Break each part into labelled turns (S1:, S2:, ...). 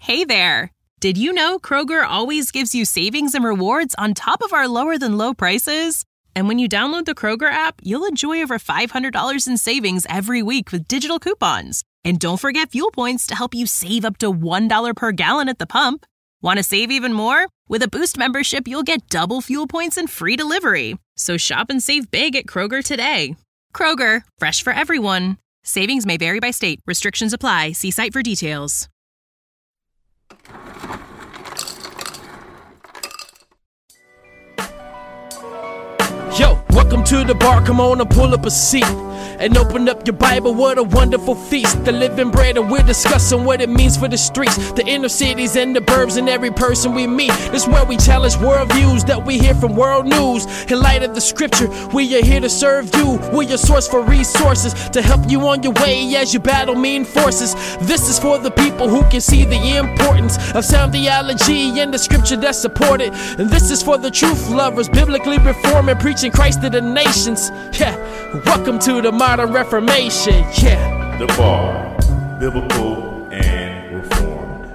S1: Hey there! Did you know Kroger always gives you savings and rewards on top of our lower-than-low prices? And when you download the Kroger app, you'll enjoy over $500 in savings every week with digital coupons. And don't forget fuel points to help you save up to $1 per gallon at the pump. Want to save even more? With a Boost membership, you'll get double fuel points and free delivery. So shop and save big at Kroger today. Kroger, fresh for everyone. Savings may vary by state. Restrictions apply. See site for details.
S2: Yo, welcome to the bar, come on and pull up a seat and open up your Bible, what a wonderful feast. The living bread, and we're discussing what it means for the streets, the inner cities and the burbs, and every person we meet. This is where we challenge worldviews that we hear from world news. In light of the scripture, we are here to serve you. We're your source for resources to help you on your way as you battle mean forces. This is for the people who can see the importance of sound theology and the scripture that support it. And this is for the truth lovers, biblically reforming, preaching Christ to the nations. Yeah, welcome to the modern reformation. Yeah,
S3: The Bar, biblical and reformed.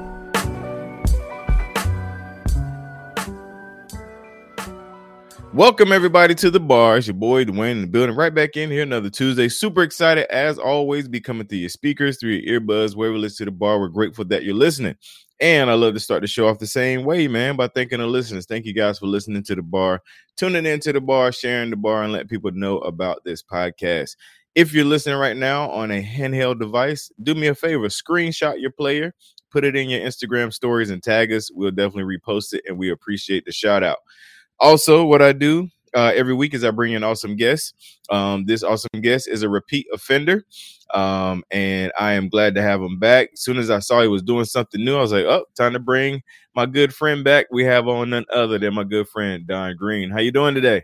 S3: Welcome everybody to The Bar. It's your boy Dwayne in the building, right back in here another Tuesday. Super excited as always, be coming through your speakers, through your earbuds, wherever you listen to The Bar. We're grateful that you're listening. And I love to start the show off the same way, man, by thanking the listeners. Thank you guys for listening to The Bar, tuning into The Bar, sharing The Bar, and letting people know about this podcast. If you're listening right now on a handheld device, do me a favor, screenshot your player, put it in your Instagram stories and tag us. We'll definitely repost it, and we appreciate the shout out. Also, what I do every week is I bring in awesome guests. This awesome guest is a repeat offender, and I am glad to have him back. As soon as I saw he was doing something new, I was like, oh, time to bring my good friend back. We have on none other than my good friend, Don Green. How you doing today?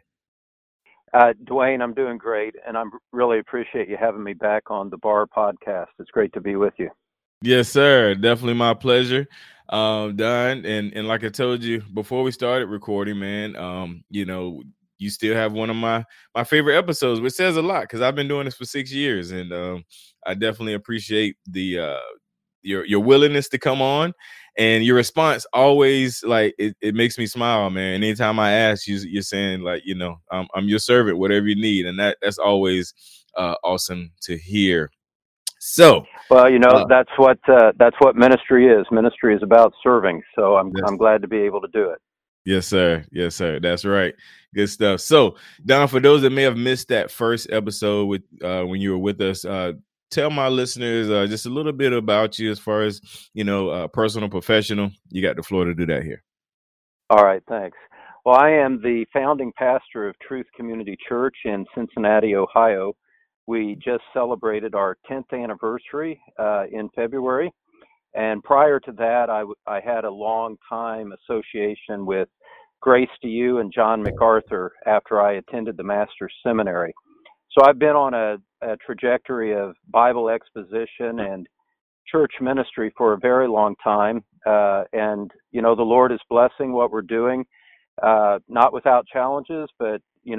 S4: Dwayne, I'm doing great, and I really appreciate you having me back on the Bar podcast. It's great to be with you.
S3: Yes, sir. Definitely my pleasure. Don, and like I told you before we started recording, man, you still have one of my favorite episodes, which says a lot because I've been doing this for 6 years, and I definitely appreciate the your willingness to come on, and your response always, like, it makes me smile, man. Anytime I ask you, you're saying, like, I'm your servant, whatever you need, and that's always awesome to hear. So,
S4: well, that's what ministry is. Ministry is about serving. So I'm glad to be able to do it.
S3: Yes, sir. Yes, sir. That's right. Good stuff. So, Don, for those that may have missed that first episode with when you were with us, tell my listeners just a little bit about you as far as personal, professional. You got the floor to do that here.
S4: All right. Thanks. Well, I am the founding pastor of Truth Community Church in Cincinnati, Ohio. We just celebrated our 10th anniversary in February. And prior to that, I had a long time association with Grace to You and John MacArthur after I attended the Master's Seminary. So I've been on a trajectory of Bible exposition and church ministry for a very long time. And, the Lord is blessing what we're doing, not without challenges, but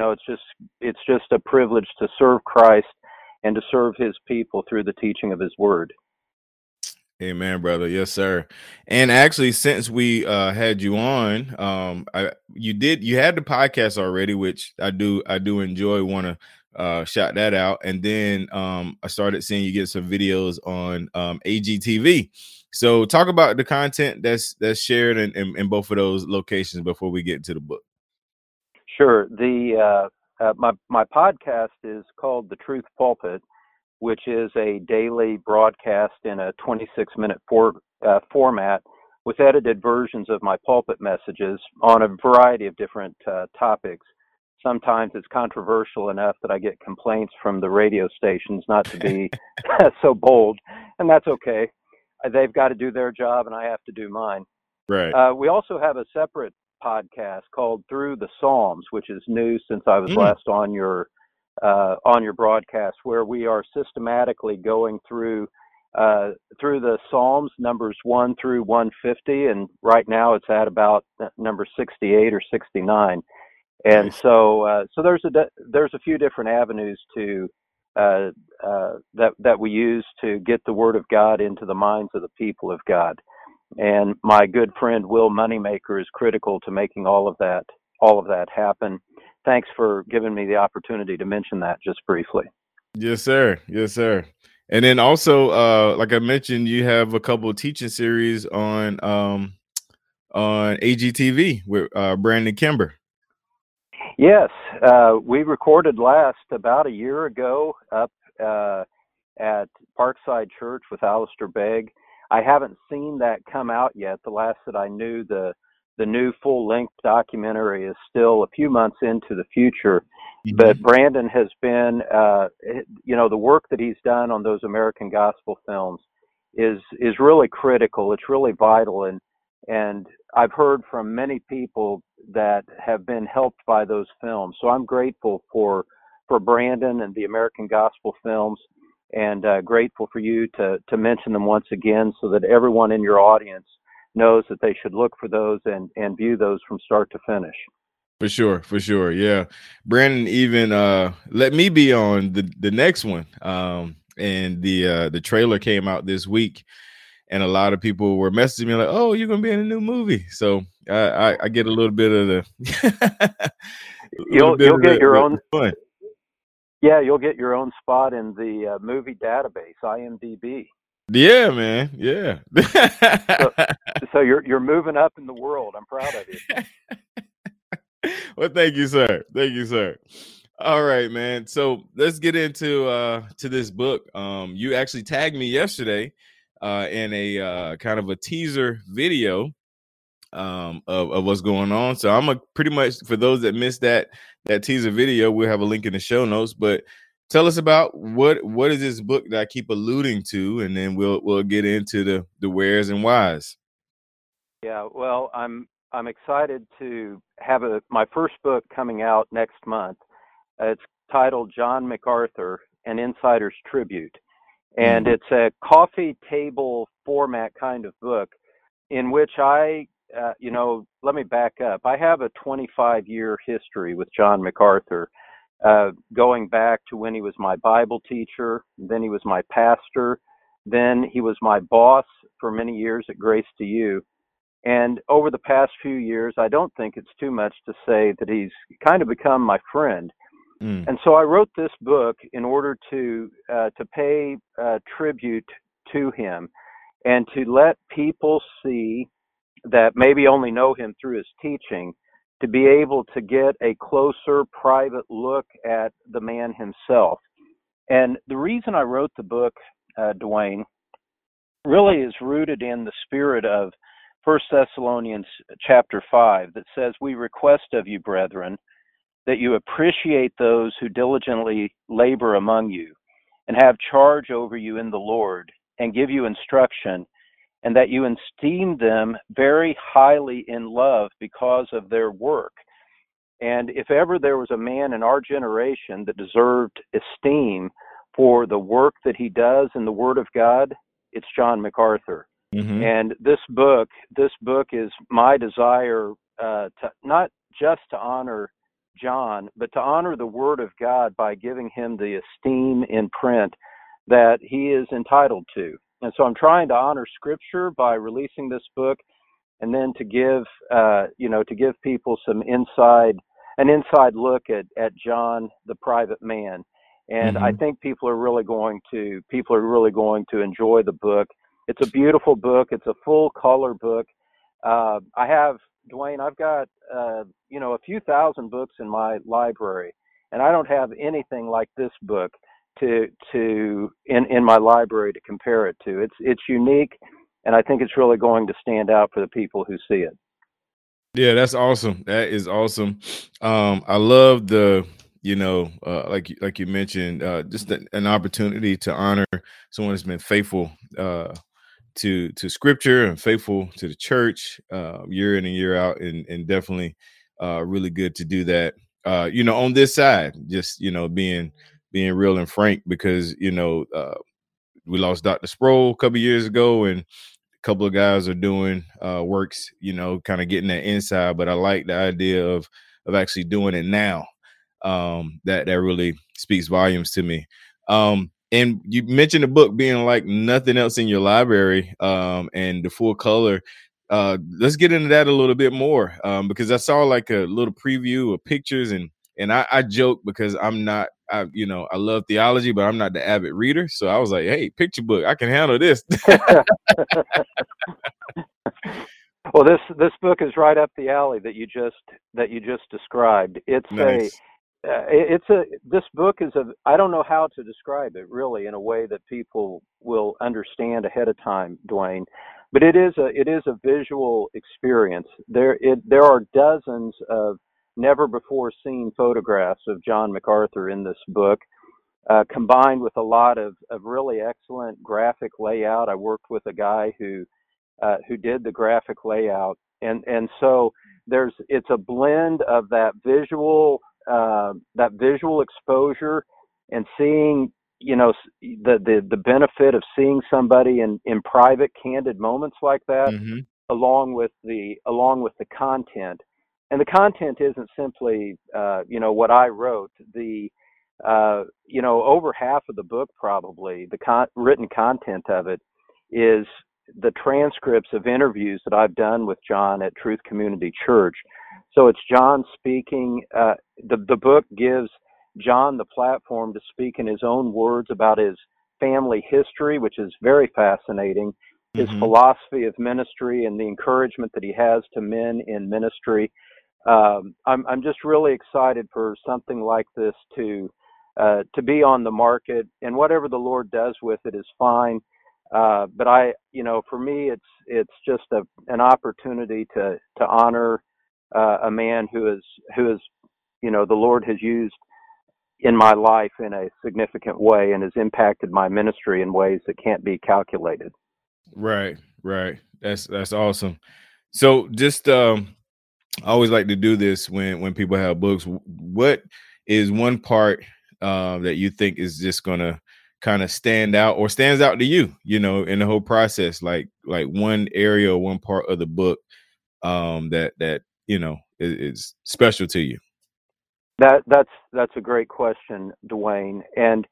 S4: it's just a privilege to serve Christ and to serve his people through the teaching of his word.
S3: Amen, brother. Yes, sir. And actually, since we had you on, you had the podcast already, which I do enjoy. Want to shout that out. And then I started seeing you get some videos on AGTV. So talk about the content that's shared in both of those locations before we get into the book.
S4: Sure. My podcast is called The Truth Pulpit, which is a daily broadcast in a 26-minute format with edited versions of my pulpit messages on a variety of different topics. Sometimes it's controversial enough that I get complaints from the radio stations not to be so bold, and that's okay. They've got to do their job, and I have to do mine.
S3: Right.
S4: We also have a separate podcast called Through the Psalms, which is new since I was last on your broadcast, where we are systematically going through the Psalms, numbers 1 through 150, and right now it's at about number 68 or 69. And so there's a few different avenues to that we use to get the Word of God into the minds of the people of God. And my good friend Will Moneymaker is critical to making all of that happen. Thanks for giving me the opportunity to mention that just briefly.
S3: Yes, sir. Yes, sir. And then also, like I mentioned, you have a couple of teaching series on AGTV with Brandon Kimber.
S4: Yes, we recorded last about a year ago up at Parkside Church with Alistair Begg. I haven't seen that come out yet. The last that I knew, the new full-length documentary is still a few months into the future. Mm-hmm. But Brandon has been, the work that he's done on those American gospel films is really critical. It's really vital, and I've heard from many people that have been helped by those films. So I'm grateful for Brandon and the American gospel films, and grateful for you to mention them once again so that everyone in your audience knows that they should look for those and view those from start to finish.
S3: For sure. Yeah. Brandon even let me be on the next one. And the trailer came out this week, and a lot of people were messaging me like, "Oh, you're gonna be in a new movie." So I get a little bit of the
S4: you'll get your own fun. Yeah, you'll get your own spot in the movie database, IMDb.
S3: Yeah, man. Yeah.
S4: so you're moving up in the world. I'm proud of you.
S3: Well, thank you, sir. Thank you, sir. All right, man. So let's get into to this book. You actually tagged me yesterday in a kind of a teaser video of what's going on. So I'm pretty much, for those that missed that teaser video, we'll have a link in the show notes. But tell us about what is this book that I keep alluding to, and then we'll get into the wheres and whys. Yeah,
S4: well, I'm excited to have my first book coming out next month. It's titled John MacArthur, An Insider's Tribute. And it's a coffee table format kind of book in which let me back up. I have a 25-year history with John MacArthur, going back to when he was my Bible teacher, then he was my pastor, then he was my boss for many years at Grace to You. And over the past few years, I don't think it's too much to say that he's kind of become my friend. And so I wrote this book in order to pay tribute to him and to let people see that maybe only know him through his teaching, to be able to get a closer private look at the man himself. And the reason I wrote the book, Dwayne, really is rooted in the spirit of 1 Thessalonians chapter 5 that says, "We request of you, brethren, that you appreciate those who diligently labor among you and have charge over you in the Lord and give you instruction, and that you esteem them very highly in love because of their work." And if ever there was a man in our generation that deserved esteem for the work that he does in the Word of God, it's John MacArthur. Mm-hmm. And this book is my desire to not just to honor John, but to honor the Word of God by giving him the esteem in print that he is entitled to. And so I'm trying to honor Scripture by releasing this book, and then to give people an inside look at John, the private man. And I think people are really going to enjoy the book. It's a beautiful book. It's a full color book. Dwayne, I've got a few thousand books in my library, and I don't have anything like this book in my library to compare it to. It's unique, and I think it's really going to stand out for the people who see it.
S3: Yeah, that's awesome. That is awesome. I love the like you mentioned, just an opportunity to honor someone that's been faithful to Scripture and faithful to the church year in and year out, and definitely really good to do that. On this side, just being real and frank, because we lost Dr. Sproul a couple years ago, and a couple of guys are doing works, kind of getting that inside. But I like the idea of actually doing it now. That really speaks volumes to me. And And you mentioned the book being like nothing else in your library, and the full color. Let's get into that a little bit more, because I saw like a little preview of pictures, and I joke because I love theology, but I'm not the avid reader. So I was like, hey, picture book, I can handle this.
S4: Well, this book is right up the alley that you just described. It's
S3: nice.
S4: This book is I don't know how to describe it really in a way that people will understand ahead of time, Dwayne, but it is a visual experience. There are dozens of never before seen photographs of John MacArthur in this book, combined with a lot of really excellent graphic layout. I worked with a guy who did the graphic layout, and so it's a blend of that visual exposure and seeing, the benefit of seeing somebody in private, candid moments like that,
S3: Mm-hmm.
S4: along with the content. And the content isn't simply what I wrote. Over half of the book, probably the written content of it, is the transcripts of interviews that I've done with John at Truth Community Church. So it's John speaking. The book gives John the platform to speak in his own words about his family history, which is very fascinating, his
S3: Mm-hmm.
S4: philosophy of ministry, and the encouragement that he has to men in ministry. I'm just really excited for something like this to be on the market, and whatever the Lord does with it is fine. But for me, it's just an opportunity to honor a man who is the Lord has used in my life in a significant way and has impacted my ministry in ways that can't be calculated.
S3: Right. That's awesome. So just I always like to do this when people have books. What is one part that you think is just gonna kind of stands out to you, in the whole process, like one area or one part of the book that is special to you?
S4: That's a great question, Dwayne. And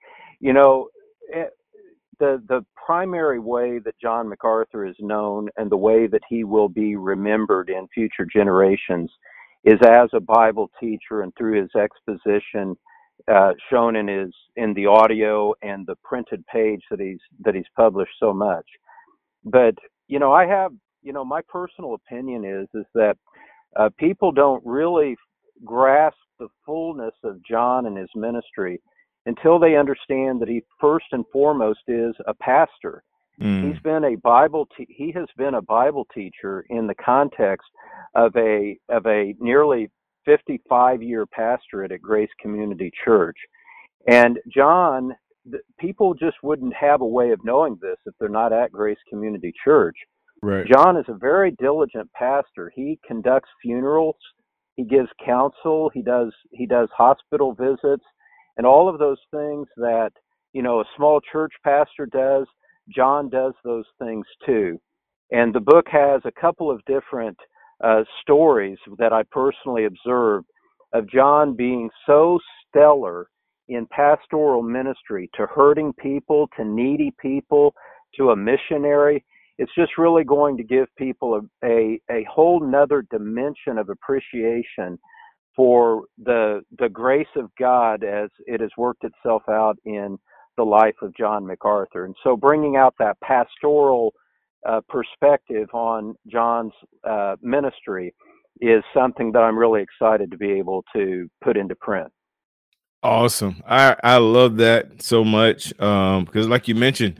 S4: the primary way that John MacArthur is known and the way that he will be remembered in future generations is as a Bible teacher and through his exposition, shown in the audio and the printed page that he's published so much. But I have my personal opinion is that people don't really grasp the fullness of John and his ministry until they understand that he first and foremost is a pastor. He's been he has been a Bible teacher in the context of a nearly 55-year pastorate at Grace Community Church. And John, people just wouldn't have a way of knowing this if they're not at Grace Community Church.
S3: Right.
S4: John is a very diligent pastor. He conducts funerals, he gives counsel, he does hospital visits, and all of those things that a small church pastor does. John does those things too. And the book has a couple of different stories that I personally observed of John being so stellar in pastoral ministry to hurting people, to needy people, to a missionary. It's just really going to give people a whole nother dimension of appreciation for the grace of God as it has worked itself out in the life of John MacArthur. And so bringing out that pastoral perspective on John's ministry is something that I'm really excited to be able to put into print.
S3: Awesome. I love that so much, because like you mentioned,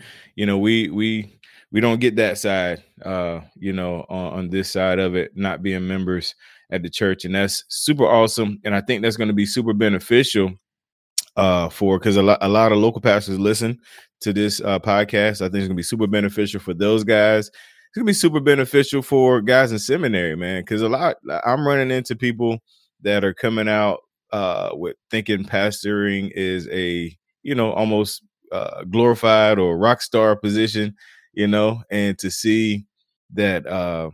S3: we don't get that side, on this side of it, not being members at the church. And that's super awesome. And I think that's going to be super beneficial because a lot of local pastors listen to this podcast. I think it's going to be super beneficial for those guys. It's going to be super beneficial for guys in seminary, man, because I'm running into people that are coming out with thinking pastoring is a, almost glorified or rock star position, and to see that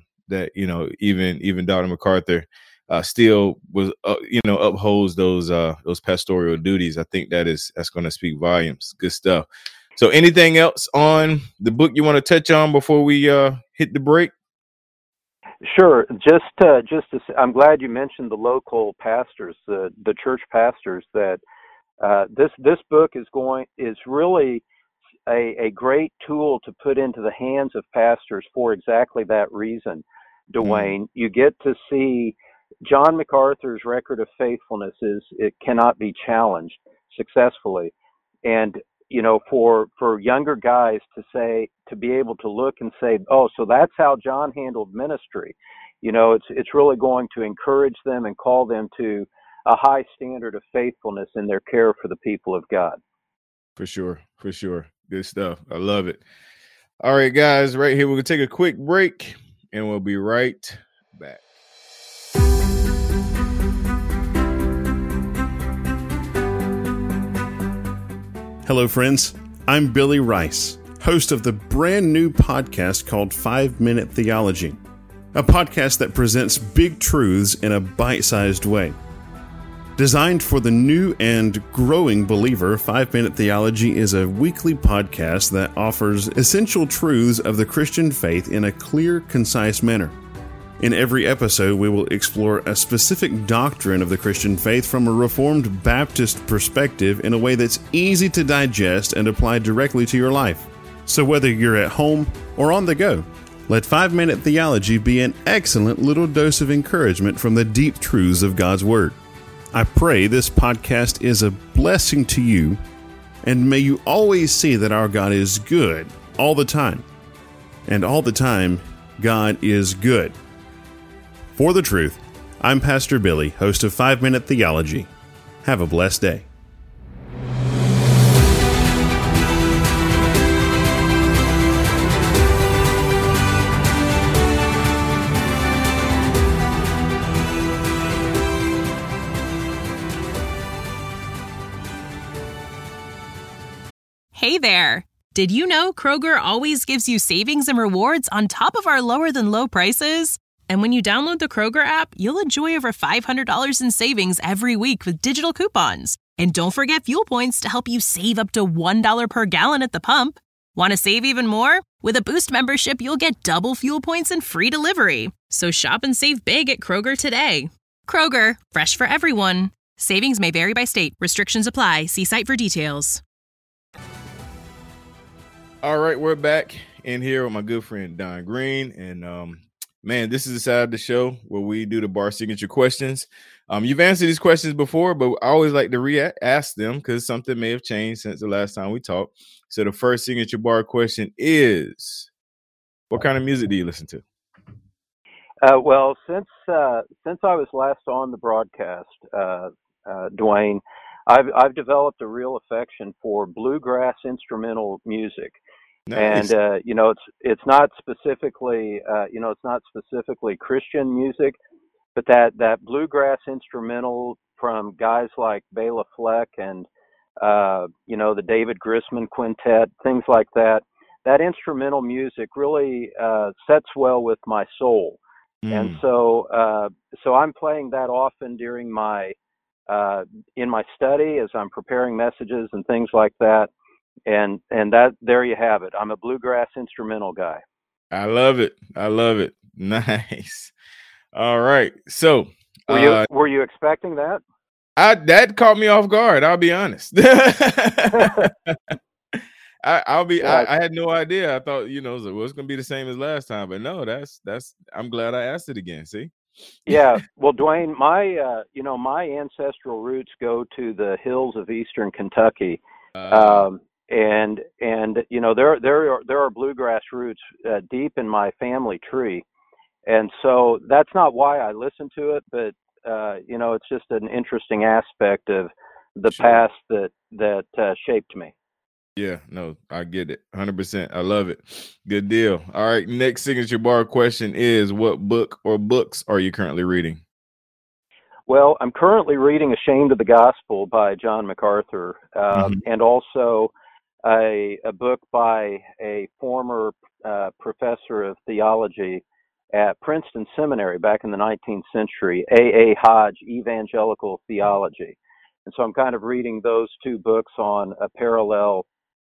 S3: even Dr. MacArthur still was upholds those pastoral duties. I think that's going to speak volumes. Good stuff. So anything else on the book you want to touch on before we hit the break?
S4: Sure. I'm glad you mentioned the local pastors, the church pastors. That this book is really a great tool to put into the hands of pastors for exactly that reason. Dwayne, you get to see John MacArthur's record of faithfulness it cannot be challenged successfully, and for younger guys to be able to look and say, oh, so that's how John handled ministry. It's really going to encourage them and call them to a high standard of faithfulness in their care for the people of God.
S3: For sure. Good stuff. I love it. All right, guys, right here, we're going to take a quick break and we'll be right back.
S5: Hello, friends. I'm Billy Rice, host of the brand new podcast called 5 Minute Theology, a podcast that presents big truths in a bite-sized way. Designed for the new and growing believer, 5 Minute Theology is a weekly podcast that offers essential truths of the Christian faith in a clear, concise manner. In every episode, we will explore a specific doctrine of the Christian faith from a Reformed Baptist perspective in a way that's easy to digest and apply directly to your life. So whether you're at home or on the go, let 5 Minute Theology be an excellent little dose of encouragement from the deep truths of God's Word. I pray this podcast is a blessing to you, and may you always see that our God is good all the time. And all the time, God is good. For the truth, I'm Pastor Billy, host of 5 Minute Theology. Have a blessed day.
S1: Hey there! Did you know Kroger always gives you savings and rewards on top of our lower-than-low prices? And when you download the Kroger app, you'll enjoy over $500 in savings every week with digital coupons. And don't forget fuel points to help you save up to $1 per gallon at the pump. Want to save even more? With a Boost membership, you'll get double fuel points and free delivery. So shop and save big at Kroger today. Kroger, fresh for everyone. Savings may vary by state. Restrictions apply. See site for details.
S3: All right, we're back in here with my good friend Don Green, and man, this is the side of the show where we do the bar signature questions. You've answered these questions before, but I always like to ask them because something may have changed since the last time we talked. So the first signature bar question is, what kind of music do you listen to?
S4: Well, since I was last on the broadcast, Dwayne, I've developed a real affection for bluegrass instrumental music.
S3: Nice.
S4: And it's not specifically Christian music, but that bluegrass instrumental from guys like Bela Fleck and the David Grisman Quintet, things like that. That instrumental music really sets well with my soul, and so I'm playing that often during in my study as I'm preparing messages and things like that. And that, there you have it. I'm a bluegrass instrumental guy.
S3: I love it. Nice. All right. So
S4: were you expecting that?
S3: That caught me off guard. I'll be honest. I had no idea. I thought, it's going to be the same as last time, but no, I'm glad I asked it again. See?
S4: Yeah. Well, Dwayne, my ancestral roots go to the hills of Eastern Kentucky. And there are bluegrass roots deep in my family tree, and so that's not why I listen to it, but it's just an interesting aspect of the past that shaped me.
S3: Yeah, no, I get it, 100%. I love it. Good deal. All right, next signature bar question is: what book or books are you currently reading?
S4: Well, I'm currently reading "Ashamed of the Gospel" by John MacArthur, and also a book by a former professor of theology at Princeton Seminary back in the 19th century, A.A. Hodge, Evangelical Theology. And so I'm kind of reading those two books on a parallel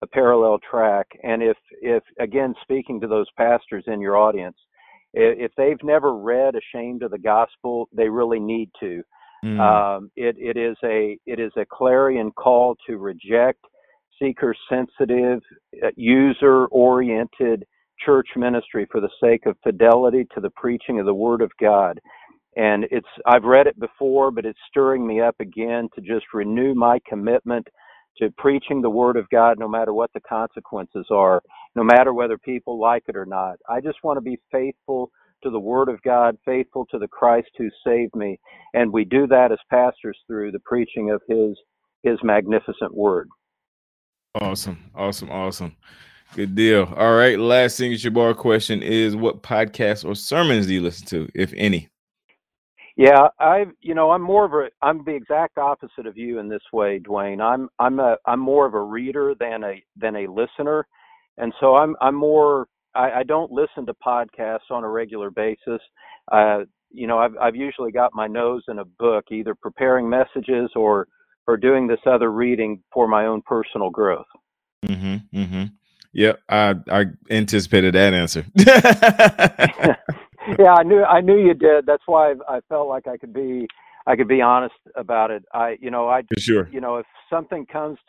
S4: a parallel track. And if again, speaking to those pastors in your audience, if they've never read Ashamed of the Gospel, they really need to. It is a clarion call to reject seeker-sensitive, user-oriented church ministry for the sake of fidelity to the preaching of the Word of God. And I've read it before, but it's stirring me up again to just renew my commitment to preaching the Word of God, no matter what the consequences are, no matter whether people like it or not. I just want to be faithful to the Word of God, faithful to the Christ who saved me. And we do that as pastors through the preaching of His magnificent Word.
S3: Awesome. Good deal. All right. Last Signature Bar question is, what podcasts or sermons do you listen to, if any?
S4: Yeah, I'm the exact opposite of you in this way, Dwayne. I'm more of a reader than a listener. And so I don't listen to podcasts on a regular basis. I've usually got my nose in a book, either preparing messages or doing this other reading for my own personal growth.
S3: Yep, I anticipated that answer.
S4: Yeah, I knew you did. That's why I felt like I could be honest about it. For sure. If something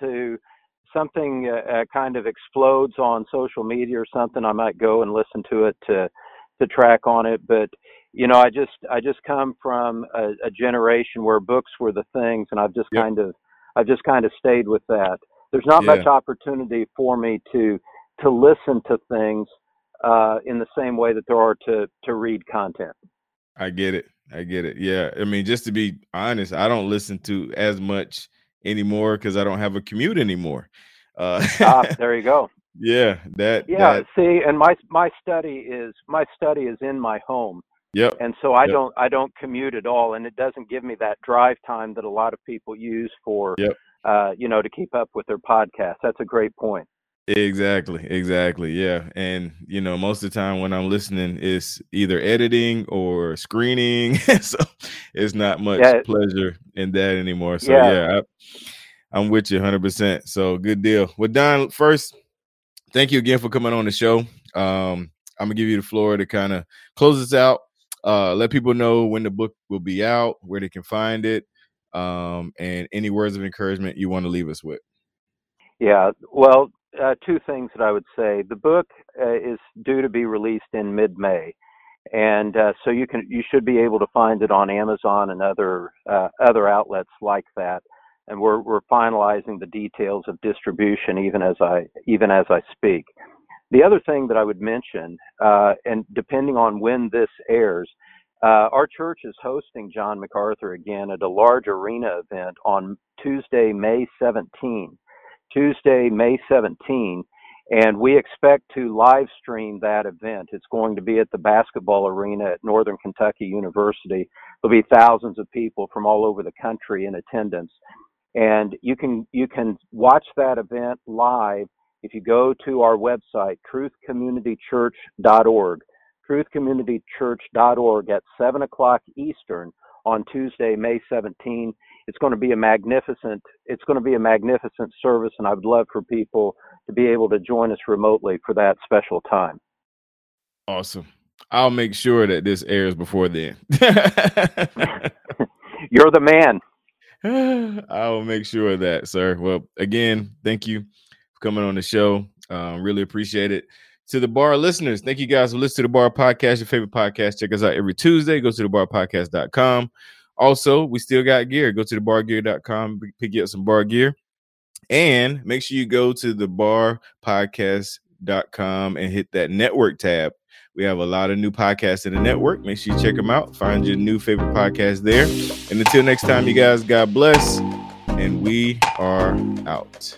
S4: kind of explodes on social media or something, I might go and listen to it to track on it. But I just come from a generation where books were the things, and I've just kind of stayed with that. There's not much opportunity for me to listen to things in the same way that there are to read content.
S3: I get it. Yeah. I mean, just to be honest, I don't listen to as much anymore because I don't have a commute anymore.
S4: There you go.
S3: Yeah.
S4: See, and my study is in my home.
S3: Yep.
S4: And so I don't commute at all, and it doesn't give me that drive time that a lot of people use for to keep up with their podcast. That's a great point.
S3: Exactly. Yeah. And, most of the time when I'm listening, it's either editing or screening. So it's not much pleasure in that anymore. So I'm with you 100%. So good deal. Well, Don, first, thank you again for coming on the show. I'm going to give you the floor to kind of close this out. Let people know when the book will be out, where they can find it, and any words of encouragement you want to leave us with.
S4: Yeah. Well, two things that I would say. The book is due to be released in mid-May, and so you should be able to find it on Amazon and other outlets like that. And we're finalizing the details of distribution even as I speak. The other thing that I would mention, and depending on when this airs, our church is hosting John MacArthur again at a large arena event on Tuesday, May 17. And we expect to live stream that event. It's going to be at the basketball arena at Northern Kentucky University. There'll be thousands of people from all over the country in attendance. And you can watch that event live if you go to our website, truthcommunitychurch.org, truthcommunitychurch.org at 7:00 Eastern on Tuesday, May 17. It's going to be a magnificent service, and I would love for people to be able to join us remotely for that special time.
S3: Awesome. I'll make sure that this airs before then.
S4: You're the man.
S3: I will make sure of that, sir. Well, again, thank you for coming on the show. Really appreciate it. To the Bar listeners, thank you guys for listening to the Bar Podcast, your favorite podcast. Check us out every Tuesday. Go to thebarpodcast.com. Also, we still got gear. Go to thebargear.com, pick up some bar gear. And make sure you go to thebarpodcast.com and hit that network tab. We have a lot of new podcasts in the network. Make sure you check them out. Find your new favorite podcast there. And until next time, you guys, God bless. And we are out.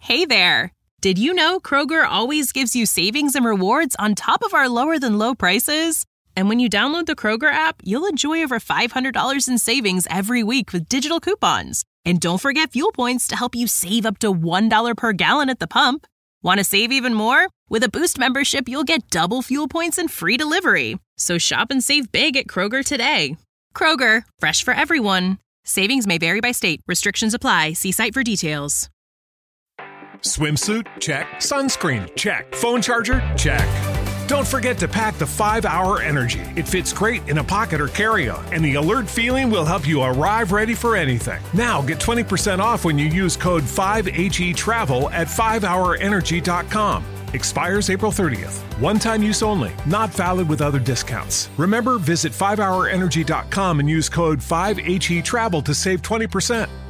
S1: Hey there! Did you know Kroger always gives you savings and rewards on top of our lower-than-low prices? And when you download the Kroger app, you'll enjoy over $500 in savings every week with digital coupons. And don't forget fuel points to help you save up to $1 per gallon at the pump. Want to save even more? With a Boost membership, you'll get double fuel points and free delivery. So shop and save big at Kroger today. Kroger, fresh for everyone. Savings may vary by state. Restrictions apply. See site for details.
S6: Swimsuit? Check. Sunscreen? Check. Phone charger? Check. Don't forget to pack the 5-Hour Energy. It fits great in a pocket or carry-on, and the alert feeling will help you arrive ready for anything. Now get 20% off when you use code 5HETRAVEL at 5hourenergy.com. Expires April 30th. One-time use only. Not valid with other discounts. Remember, visit 5hourenergy.com and use code 5HETRAVEL to save 20%.